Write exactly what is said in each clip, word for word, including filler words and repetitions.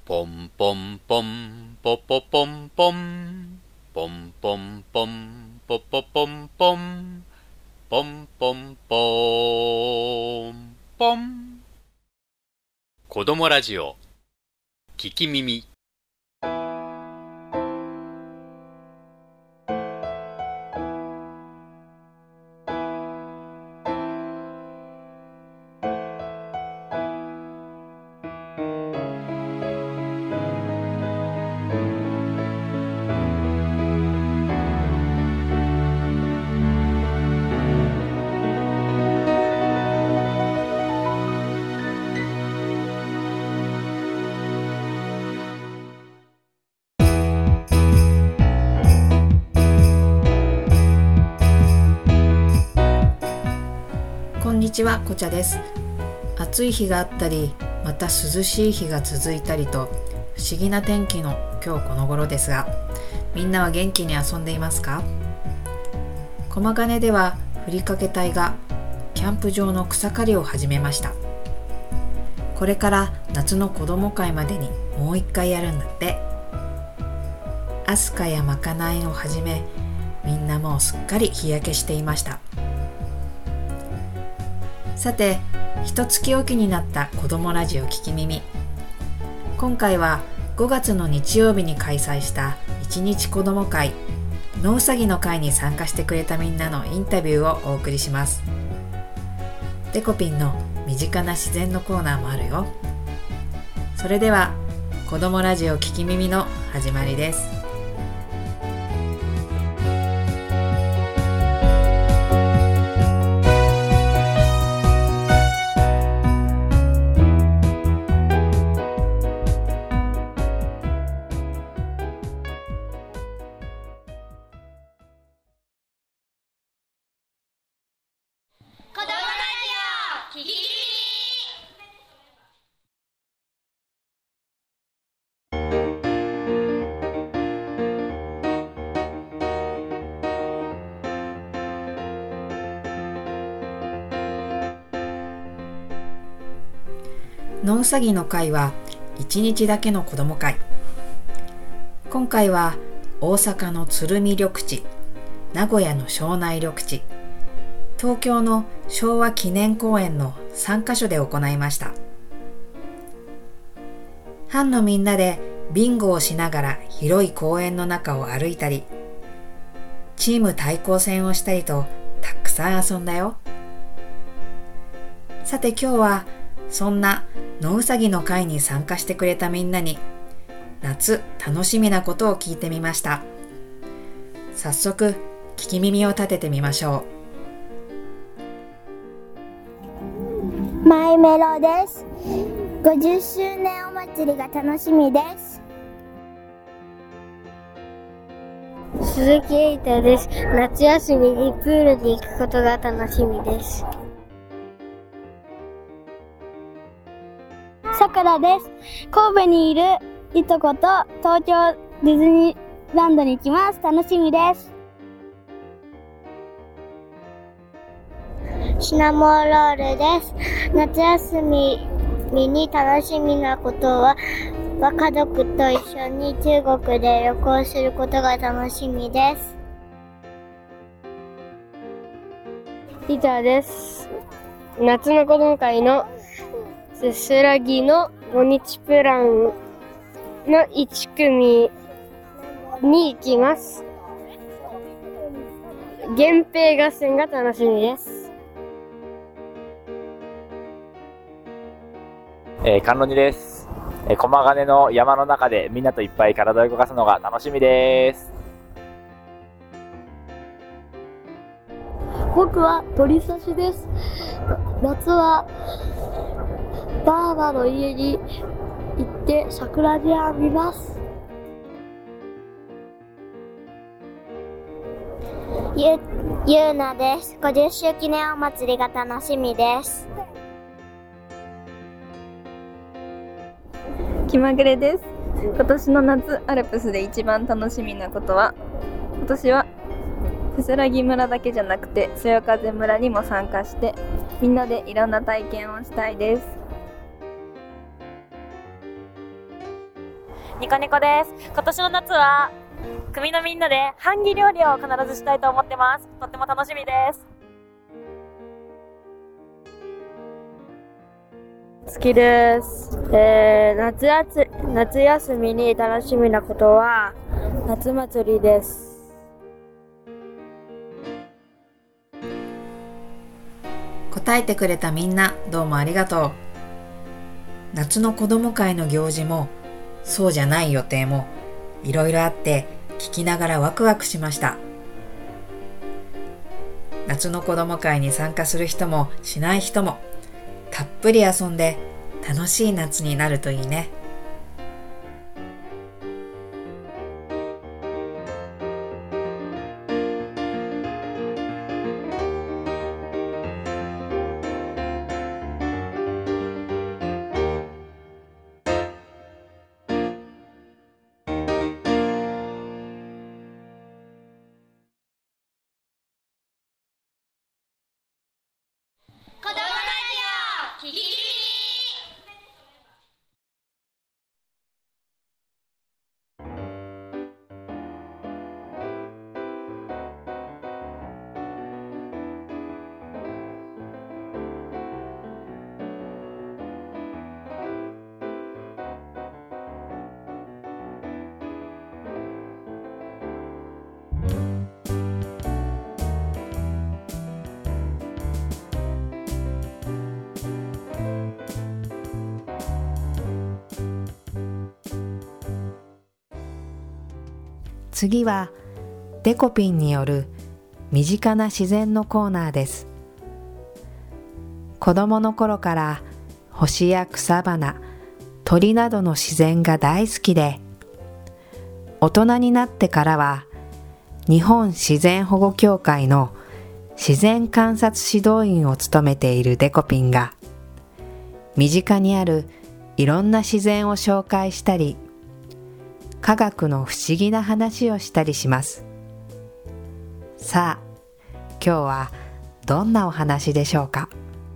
ポンポンポンポポポンポンポンポンポンポポポンポンポンポンポンポン。子供ラジオ聞き耳。 こんにちは、こちゃです。暑い日があったり、また涼しい日が続いたりと不思議な天気の今日この頃ですが、みんなは元気に遊んでいますか？駒ヶ根ではふりかけ隊がキャンプ場の草刈りを始めました。これから夏の子ども会までにもう一回やるんだって。アスカやまかないをはじめ、みんなもうすっかり日焼けしていました。さて、一月おきになった子どもラジオ聞き耳。今回はごがつの日曜日に開催した一日子ども会、野うさぎの会に参加してくれたみんなのインタビューをお送りします。デコピンの身近な自然のコーナーもあるよ。それでは、子どもラジオ聞き耳の始まりです。野うさぎの会はいちにちだけの子ども会。今回は大阪の鶴見緑地、名古屋の庄内緑地、東京の昭和記念公園のさんかしょで行いました。班のみんなでビンゴをしながら広い公園の中を歩いたり、チーム対抗戦をしたりとたくさん遊んだよ。さて今日はそんな野うさぎの会に参加してくれたみんなに夏楽しみなことを聞いてみました。早速聞き耳を立ててみましょう。マイメロです。ごじゅっしゅうねんお祭りが楽しみです。 鈴木エイタです。夏休みにプールに行くことが楽しみです。 さくらです。神戸にいるいとこと東京ディズニーランドに行きます。楽しみです。 シナモンロールです。夏休みに楽しみなことは家族と一緒に中国で旅行することが楽しみです。 リタです。夏の子供会のせせらぎのごにちプランのいちくみに行きます。源平合戦が楽しみです。 えー、甘露煮です。えー、駒ヶ根の山の中でみんなといっぱい体を動かすのが楽しみです。 僕は鳥刺しです。夏はばあばの家に行って桜島を見ます。 ゆ、ゆうなです。ごじゅっしゅう記念お祭りが楽しみです。 気まぐれです。今年の夏アルプスで一番楽しみなことは、今年はせせらぎ村だけじゃなくてそよ風村にも参加してみんなでいろんな体験をしたいです。 ニコニコです。今年の夏は組のみんなで半木料理を必ずしたいと思ってます。とっても楽しみです。 好きです。えー、夏やつ、夏休みに楽しみなことは夏祭りです。 答えてくれたみんなどうもありがとう。夏の子ども会の行事もそうじゃない予定もいろいろあって聞きながらワクワクしました。夏の子ども会に参加する人もしない人もたっぷり遊んで楽しい夏になるといいね。次はデコピンによる身近な自然のコーナーです。子供の頃から星や草花、鳥などの自然が大好きで、大人になってからは日本自然保護協会の自然観察指導員を務めているデコピンが身近にあるいろんな自然を紹介したり、科学の不思議な話をしたりします。さあ、今日はどんなお話でしょうか。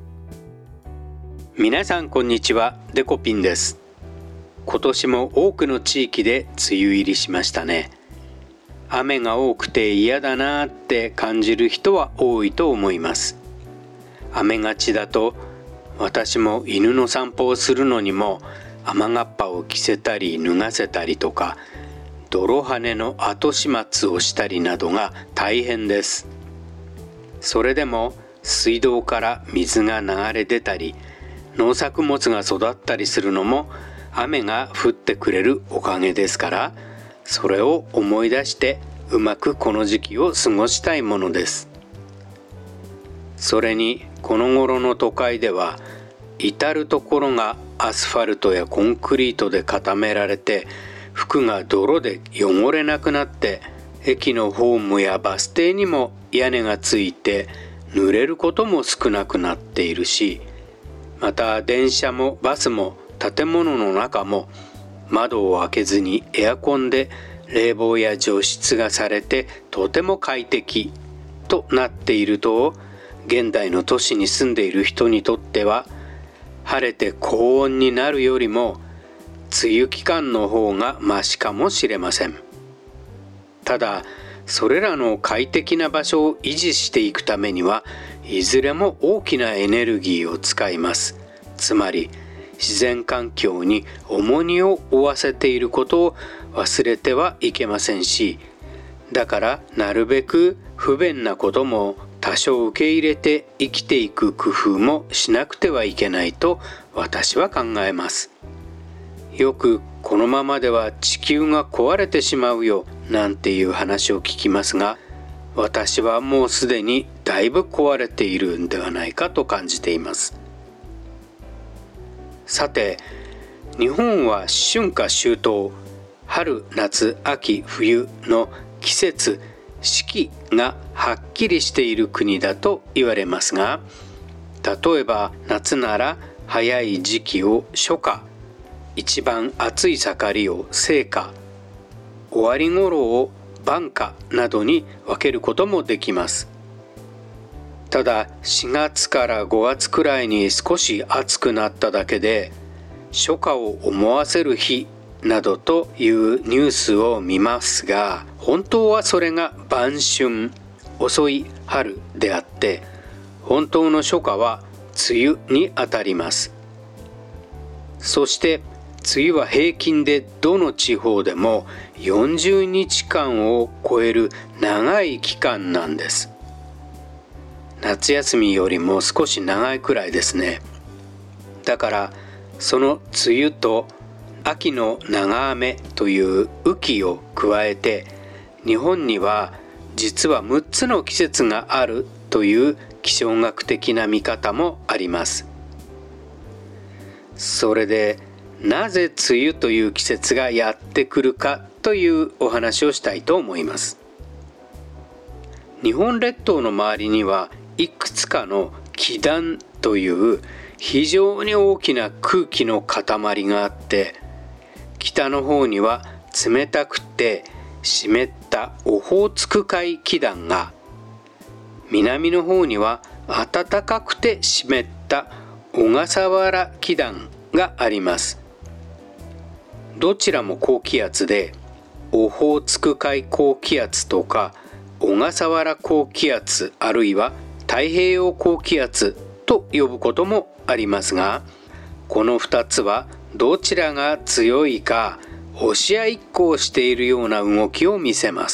皆さんこんにちは、デコピンです。今年も多くの地域で梅雨入りしましたね。雨が多くて嫌だなーって感じる人は多いと思います。雨がちだと私も犬の散歩をするのにも雨がっぱを着せたり脱がせたりとか、泥跳ねの後始末をしたりなどが大変です。それでも水道から水が流れ出たり、農作物が育ったりするのも雨が降ってくれるおかげですから、それを思い出してうまくこの時期を過ごしたいものです。それにこの頃の都会では至る所がアスファルトやコンクリートで固められて、服が泥で汚れなくなって、駅のホームやバス停にも屋根がついて濡れることも少なくなっているし、また電車もバスも建物の中も窓を開けずにエアコンで冷房や除湿がされてとても快適となっていると、現代の都市に住んでいる人にとっては晴れて高温になるよりも梅雨期間の方がマシかもしれません。ただそれらの快適な場所を維持していくためにはいずれも大きなエネルギーを使います。つまり自然環境に重荷を負わせていることを忘れてはいけませんし、だからなるべく不便なことも多少受け入れて生きていく工夫もしなくてはいけないと私は考えます。よくこのままでは地球が壊れてしまうよなんていう話を聞きますが、私はもうすでにだいぶ壊れているんではないかと感じています。さて、日本は春夏秋冬、春夏秋冬の季節四季がはっきりしている国だと言われますが、例えば夏なら早い時期を初夏、一番暑い盛りを盛夏、終わり頃を晩夏などに分けることもできます。ただしがつからごがつくらいに少し暑くなっただけで初夏を思わせる日などというニュースを見ますが、本当はそれが晩春、遅い春であって、本当の初夏は梅雨にあたります。そして梅雨は平均でどの地方でもよんじゅうにちかんを超える長い期間なんです。夏休みよりも少し長いくらいですね。だからその梅雨と秋の長雨という雨季を加えて、日本には実はむっつの季節があるという気象学的な見方もあります。それでなぜ梅雨という季節がやってくるかというお話をしたいと思います。日本列島の周りにはいくつかの気団という非常に大きな空気の塊があって、北の方には冷たくて湿ったオホーツク海気団が、南の方には暖かくて湿った小笠原気団があります。どちらも高気圧で、オホーツク海高気圧とか小笠原高気圧、あるいは太平洋高気圧と呼ぶこともありますが、このふたつはどちらが強いか押し合いっこをしているような動きを見せます。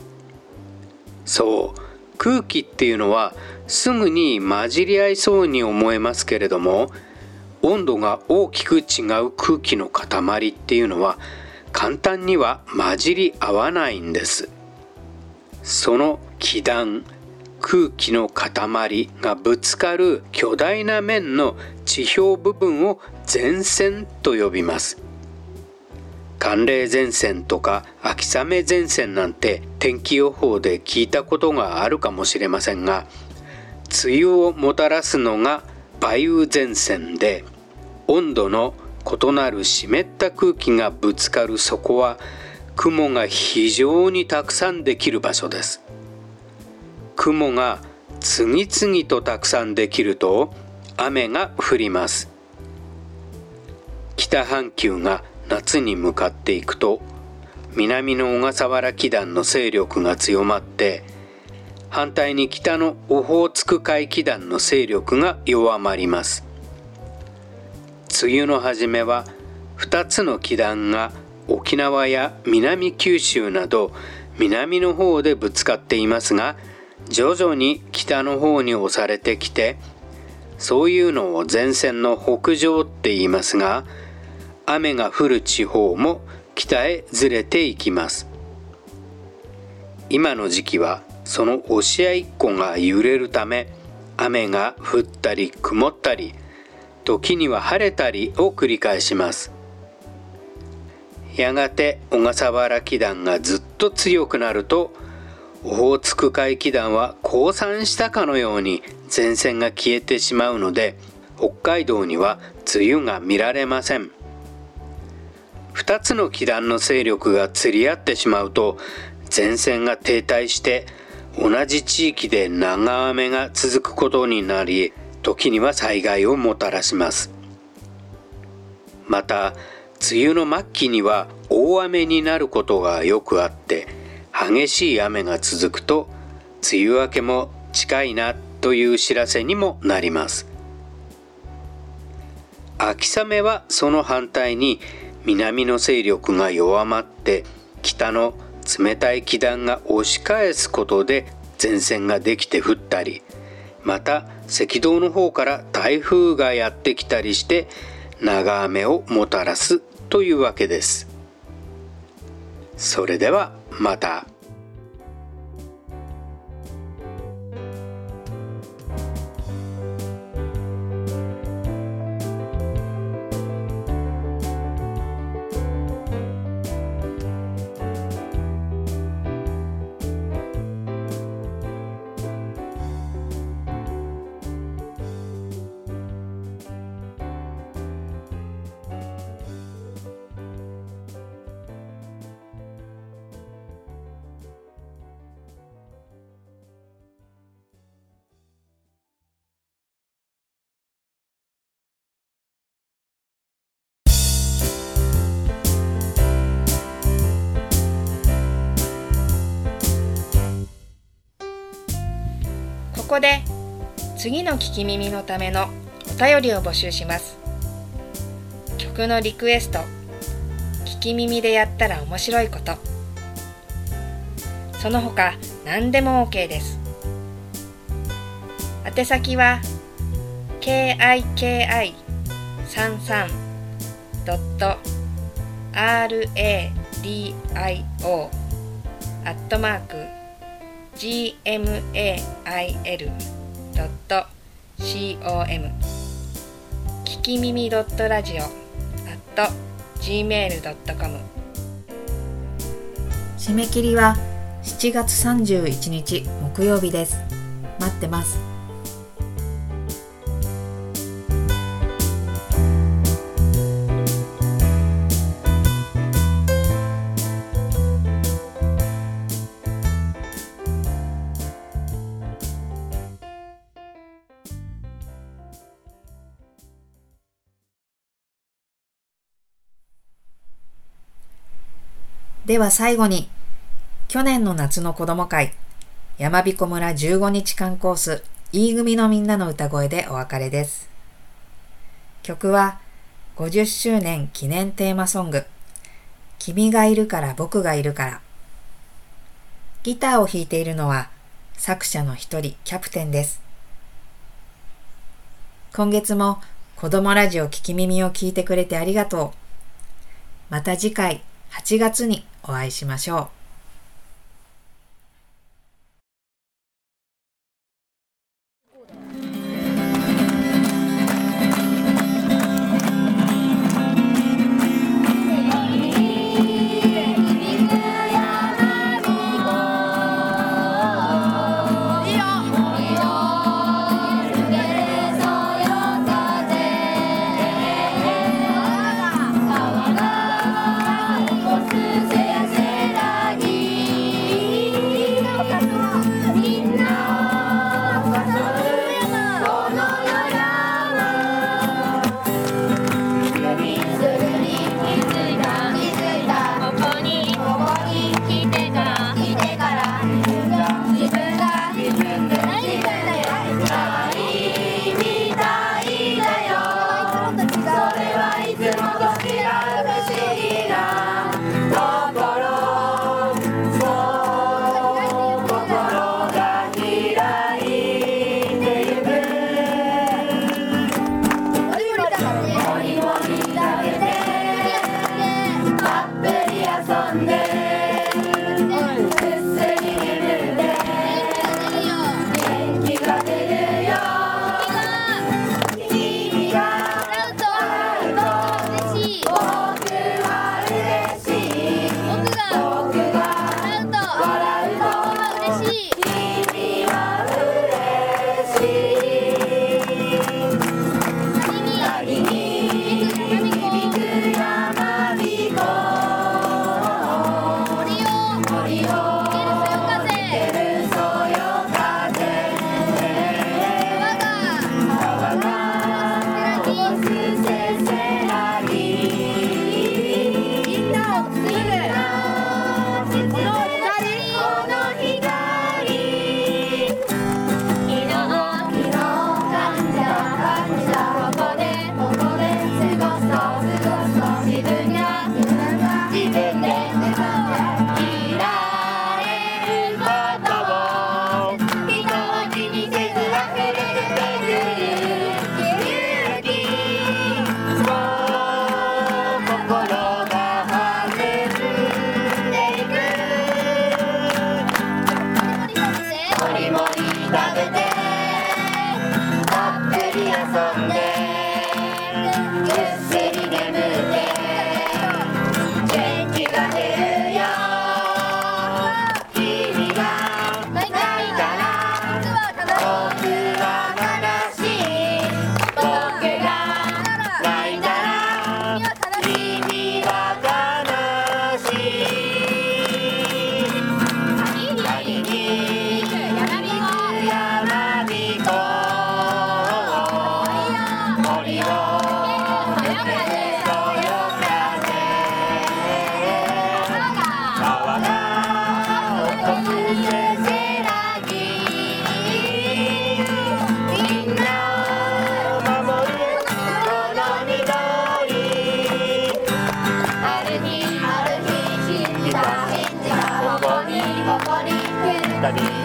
そう、空気っていうのはすぐに混じり合いそうに思えますけれども、温度が大きく違う空気の塊っていうのは簡単には混じり合わないんです。その気団、空気の塊がぶつかる巨大な面の地表部分を前線と呼びます。寒冷前線とか秋雨前線なんて天気予報で聞いたことがあるかもしれませんが、梅雨をもたらすのが梅雨前線で、温度の異なる湿った空気がぶつかるそこは雲が非常にたくさんできる場所です。雲が次々とたくさんできると雨が降ります。北半球が夏に向かっていくと、南の小笠原気団の勢力が強まって、反対に北のオホーツク海気団の勢力が弱まります。梅雨の初めはふたつの気団が沖縄や南九州など南の方でぶつかっていますが、徐々に北の方に押されてきて、そういうのを前線の北上って言いますが、雨が降る地方も北へずれていきます。今の時期はその押し合いっこが揺れるため、雨が降ったり曇ったり、時には晴れたりを繰り返します。やがて小笠原気団がずっと強くなると、オホーツク海気団は降参したかのように前線が消えてしまうので、北海道には梅雨が見られません。二つの気団の勢力が釣り合ってしまうと、前線が停滞して同じ地域で長雨が続くことになり、時には災害をもたらします。また梅雨の末期には大雨になることがよくあって、激しい雨が続くと梅雨明けも近いなという知らせにもなります。秋雨はその反対に南の勢力が弱まって北の冷たい気団が押し返すことで前線ができて降ったり、また赤道の方から台風がやってきたりして長雨をもたらすというわけです。それではまた。 こで次の聞き耳のためのお便りを募集します。曲のリクエスト、聞き耳でやったら面白いこと、その他何でも OK です。宛先は ケーアイケーアイさんじゅうさん ドット アールエーディーアイオー アットマーク ジーエムエーアイエル ドット コム 聞き耳 .radio アット ジーメール ドットコム。 締め切りはしちがつさんじゅういちにち木曜日です。待ってます。では最後に、去年の夏の子ども会、山彦村じゅうごにちかんコース E 組のみんなの歌声でお別れです。曲はごじゅっしゅうねん記念テーマソング、君がいるから僕がいるから。ギターを弾いているのは作者の一人、キャプテンです。今月も子どもラジオ聞き耳を聞いてくれてありがとう。また次回はちがつにお会いしましょう。 せやせらぎ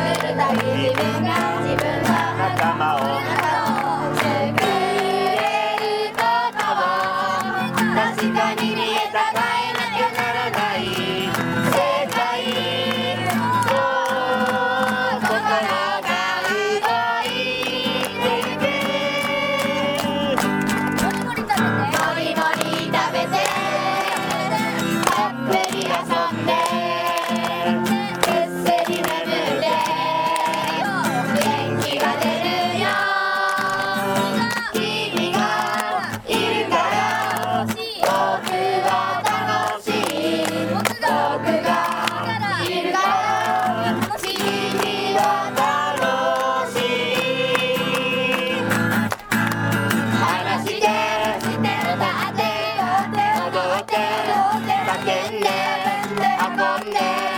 るたび自分が自分の仲間を作れることを確かに見えた変えなきゃならない世界を心が動いてゆくもりもり食べてたっぷり遊んでぐっすり眠って元気が出るよ君がいるから僕は楽しい僕がいるから君は楽しい話して歌って踊って叫んで運んで